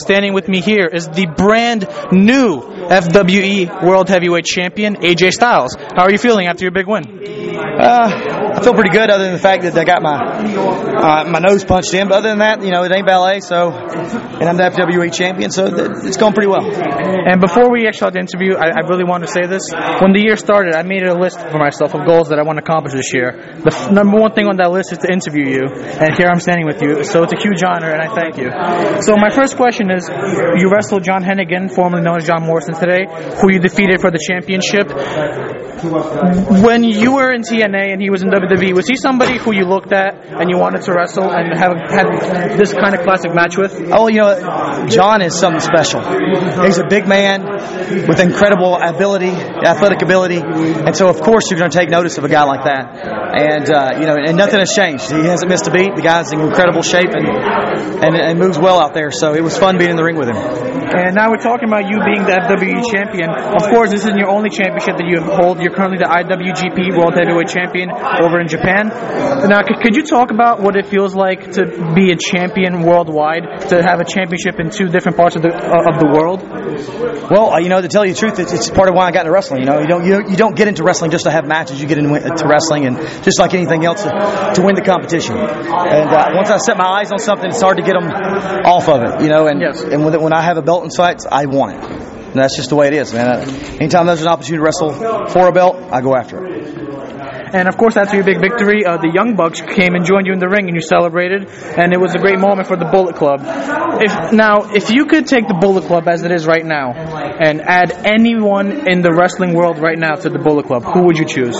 Standing with me here is the brand new FWE World Heavyweight Champion, AJ Styles. How are you feeling after your big win? I feel pretty good, other than the fact that I got my nose punched in. But other than that, it ain't ballet. And I'm the FWE champion, so it's going pretty well. And before we actually had the interview, I really want to say this. When the year started, I made a list for myself of goals that I want to accomplish this year. The number one thing on that list is to interview you, and here I'm standing with you. So it's a huge honor, and I thank you. So my first question is, you wrestled John Hennigan, formerly known as John Morrison today, who you defeated for the championship. When you were in TNA and he was in WWE, was he somebody who you looked at and you wanted to wrestle and had this kind of classic match with? Oh, John is something special. He's a big man with incredible athletic ability, and so of course you're going to take notice of a guy like that. And nothing has changed. He hasn't missed a beat. The guy's in incredible shape and moves well out there. So it was fun being in the ring with him. And now we're talking about you being the FWE champion. Of course, this isn't your only championship that you hold. You're currently the IWGP World Heavyweight Champion over in Japan. Now, could you talk about what it feels like to be a champion worldwide, to have a championship in two different parts of the world? Well, to tell you the truth, it's part of why I got into wrestling. You don't get into wrestling just to have matches. You get into wrestling, and just like anything else, to win the competition. And once I set my eyes on something, it's hard to get them off of it. Yes. And when I have a belt in sights, I want it. And that's just the way it is, man. Anytime there's an opportunity to wrestle for a belt, I go after it. And of course, after your big victory, the Young Bucks came and joined you in the ring, and you celebrated, and it was a great moment for the Bullet Club. If you could take the Bullet Club as it is right now and add anyone in the wrestling world right now to the Bullet Club, who would you choose?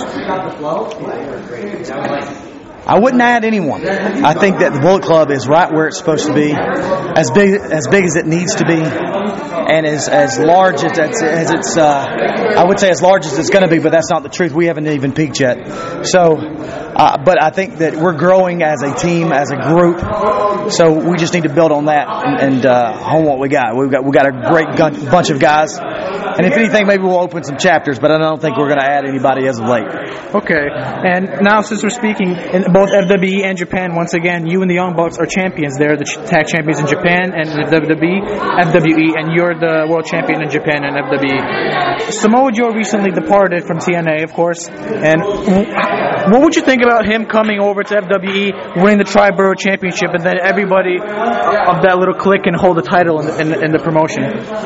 I wouldn't add anyone. I think that the Bullet Club is right where it's supposed to be, as big as it needs to be, and as large as it's. I would say as large as it's going to be, but that's not the truth. We haven't even peaked yet. So, but I think that we're growing as a team, as a group. So we just need to build on that and hone what we got. We got a great bunch of guys. And if anything, maybe we'll open some chapters, but I don't think we're going to add anybody as of late. Okay. And now, since we're speaking in both FWE and Japan, once again, you and the Young Bucks are champions. They're the tag champions in Japan and in FWE, and you're the world champion in Japan and FWE. Samoa Joe recently departed from TNA, of course. And what would you think about him coming over to FWE, winning the Tri-Borough Championship, and then everybody of that little clique can hold the title in the promotion?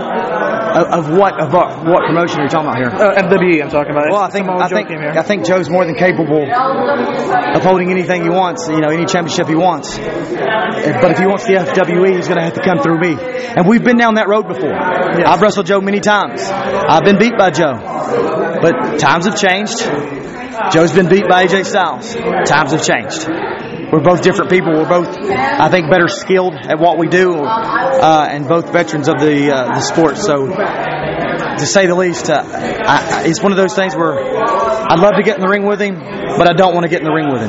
Of what promotion are you talking about here? FWE, I'm talking about. Well, I think Joe's more than capable of holding anything he wants, any championship he wants. But if he wants the FWE, he's going to have to come through me. And we've been down that road before. Yes. I've wrestled Joe many times. I've been beat by Joe. But times have changed. Joe's been beat by AJ Styles. Times have changed. We're both different people. We're both, I think, better skilled at what we do, and both veterans of the sport. So, to say the least, it's one of those things where I'd love to get in the ring with him, but I don't want to get in the ring with him.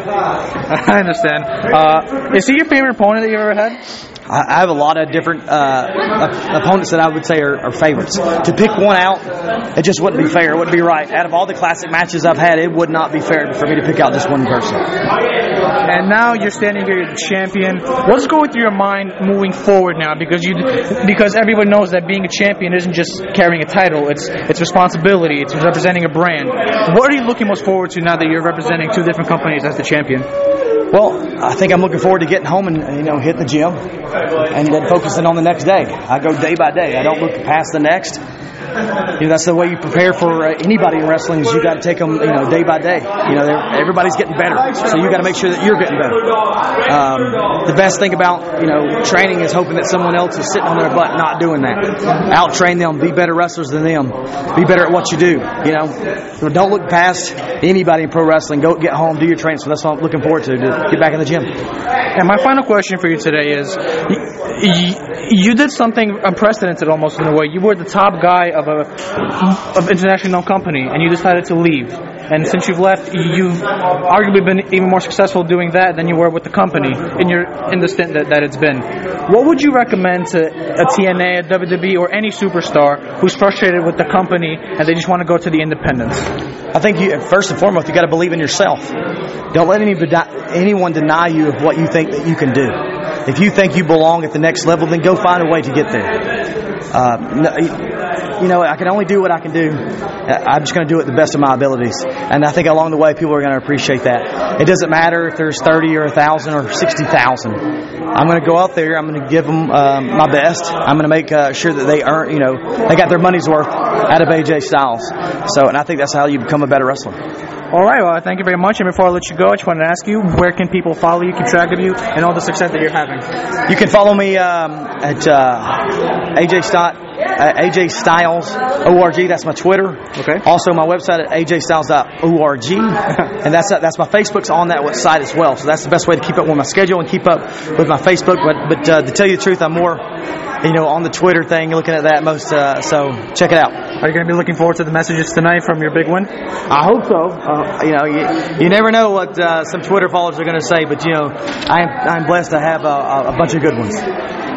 I understand. Is he your favorite opponent that you've ever had? I have a lot of different opponents that I would say are favorites. To pick one out, it just wouldn't be fair. It wouldn't be right. Out of all the classic matches I've had, it would not be fair for me to pick out just one person. And now you're standing here, you're the champion. What's going through your mind moving forward now? Because everyone knows that being a champion isn't just carrying a title. It's responsibility. It's representing a brand. What are you looking most forward to now that you're representing two different companies as the champion? Well, I think I'm looking forward to getting home and hitting the gym and then focusing on the next day. I go day by day. I don't look past the next. That's the way you prepare for anybody in wrestling. Is you got to take them, day by day. Everybody's getting better, so you got to make sure that you're getting better. The best thing about training is hoping that someone else is sitting on their butt not doing that. Out train them, be better wrestlers than them, be better at what you do. So don't look past anybody in pro wrestling. Go get home, do your training. So that's what I'm looking forward to get back in the gym. And my final question for you today is, you did something unprecedented almost in a way. You were the top guy of internationally known company, and you decided to leave. And since you've left, you've arguably been even more successful doing that than you were with the company in the stint that it's been. What would you recommend to a TNA, a WWE, or any superstar who's frustrated with the company and they just want to go to the independents? I think first and foremost, you got to believe in yourself. Don't let anyone deny you of what you think that you can do. if you think you belong at the next level, then go find a way to get there. You know, I can only do what I can do. I'm just going to do it the best of my abilities. And I think along the way, people are going to appreciate that. It doesn't matter if there's 30 or 1,000 or 60,000. I'm going to go out there. I'm going to give them my best. I'm going to make sure that they earn, they got their money's worth out of AJ Styles. So, and I think that's how you become a better wrestler. All right, well, thank you very much. And before I let you go, I just wanted to ask you, where can people follow you, keep track of you, and all the success that you're having? You can follow me at AJ Styles ORG. That's my Twitter. Okay. Also, my website at ajstyles.org, and that's my Facebook's on that site as well. So that's the best way to keep up with my schedule and keep up with my Facebook. But to tell you the truth, I'm more, on the Twitter thing, looking at that most. So check it out. Are you going to be looking forward to the messages tonight from your big win? I hope so. You never know what some Twitter followers are going to say, but I'm blessed to have a bunch of good ones.